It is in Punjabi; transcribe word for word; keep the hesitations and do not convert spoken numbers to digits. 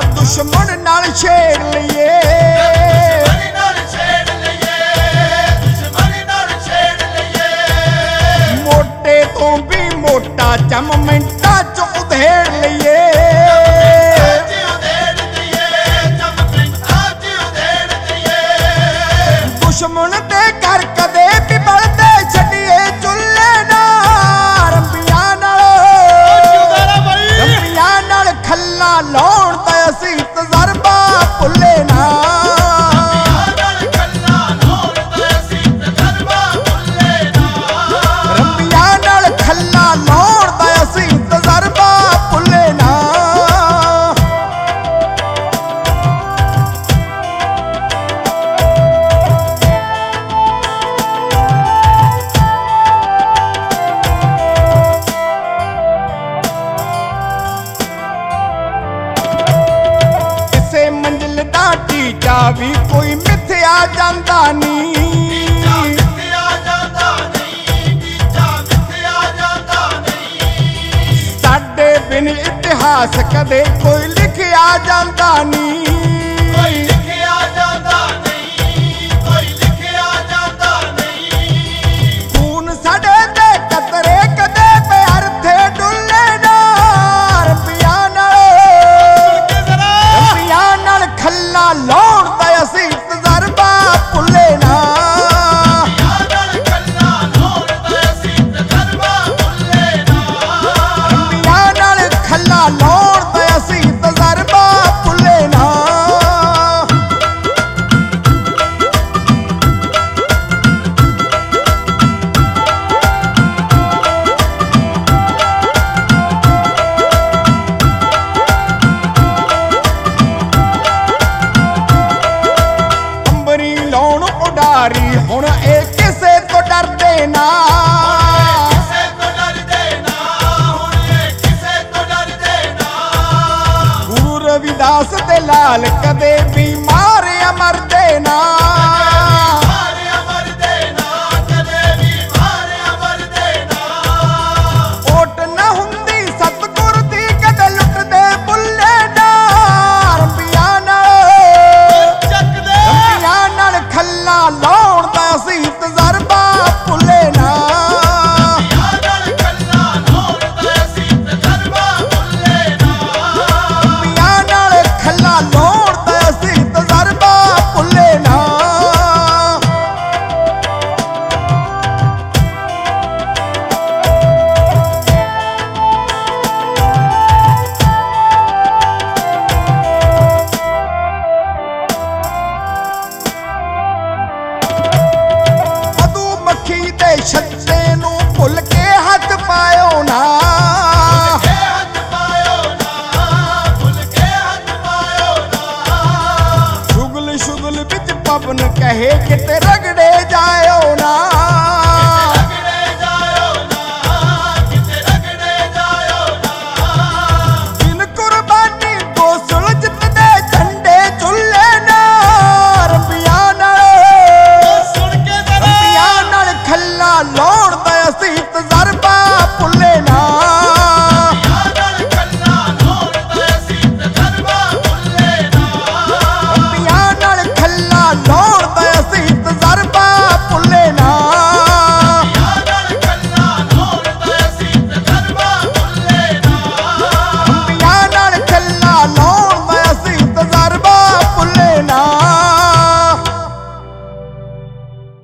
ਦੁਸ਼ਮਣ ਨਾਲ ਛੇੜ ਲਈਏ ਮੋਟੇ ਤੋਂ ਵੀ ਮੋਟਾ ਚਮ ਮਿੰਟਾਂ ਚ ਉਧੇੜ ਲਈਏ ਦੁਸ਼ਮਣ ਦੇ ਘਰ ਕਦੇ ਵੀ ਬਲਦੇ ਛੱਡੀਏ ਚੁੱਲ੍ਹੇ ਨਾਲ ਰੰਬੀਆਂ ਨਾਲ ਰੰਬੀਆਂ ਨਾਲ ਖੱਲਾ ਲਾਉਣ ਦਾ ਅਸੀਂ ਤਜਰਬਾ ਭੁੱਲੇ ਨਾ ਰੰਬੀਆਂ ਨਾਲ ਖੱਲਾ ਲਾਉਣ ਦਾ ਅਸੀਂ ਤਜਰਬਾ ਭੁੱਲੇ ਨਾ ਮੰਜ਼ਿਲ ਦਾ ਟੀਚਾ ਵੀ ਕੋਈ ਮਿੱਥਿਆ ਜਾਂਦਾ ਨਹੀਂ ਸਾਡੇ ਬਿਨ ਇਤਿਹਾਸ ਕਦੇ ਕੋਈ ਲਿਖਿਆ ਜਾਂਦਾ ਨਹੀਂ ਖੂਨ ਸਾਡੇ ਦੇ ਕਤਰੇ ਕਦੇ ਪਿਆਰ ਥੇ ਡੁੱਲੇ ਨਾ ਰੁਪਈਆਂ ਨਾਲ ਖੱਲਾ ਲਾਉਣ ਦਾ ਅਸੀਂ ਤਜਰਬਾ ਭੁੱਲੇ ਨਾ ਰੰਬੀਆਂ ਨਾਲ ਖੱਲਾ ਲਾਉਣ ਦਾ ਅਸੀਂ ਤਜਰਬਾ ਭੁੱਲੇ ਨਾ ਉਡਾਰੀ ਹੁਣ ਇਹ ਕਿਸੇ ਤੋਂ ਡਰਦੇ ਨਾ ਕਿਸੇ ਤੋਂ ਡਰਦੇ ਨਾ ਹੁਣ ਇਹ ਕਿਸੇ ਤੋਂ ਡਰਦੇ ਨਾ ਗੁਰੂ ਰਵਿਦਾਸ ਤੇ ਲਾਲ ਕਦੇ ਵੀ ਮਾਰਿਆ ਮਰਦੇ ਨਾ ਮਾਰਿਆ ਮਰਦੇ ਨਾ ਕਦੇ ਵੀ ਮਾਰਿਆ ਮਰਦੇ ਨਾ ਓਟ ਨਾ ਹੁੰਦੀ ਸਤਿਗੁਰ ਦੀ ਕਦੇ ਲੁੱਟਦੇ ਬੁੱਲੇ ਨਾ ਰੰਬੀਆਂ ਨਾਲ ਚੱਕਦੇ ਰੰਬੀਆਂ ਨਾਲ ਖੱਲਾ ਲਾਉਣ ਦਾ ਅਸੀਂ ਤਜਰਬਾ ਭੁੱਲੇ ਨਾ ਰੰਬੀਆਂ ਨਾਲ ਖੱਲਾ ਲਾਉਣ ਦਾ ਅਸੀਂ ਤਜਰਬਾ ਭੁੱਲੇ ਨਾ ਛੱਤੇ ਨੂੰ ਭੁੱਲ ਕੇ ਹੱਥ ਪਾਇਓ ਨਾ ਸ਼ੁਗਲ ਸ਼ੁਗਲ ਵਿੱਚ ਪਵਨ ਕਹੇ ਕਿਤੇ ਰਗੜੇ ਜਾਇਓ ਨਾ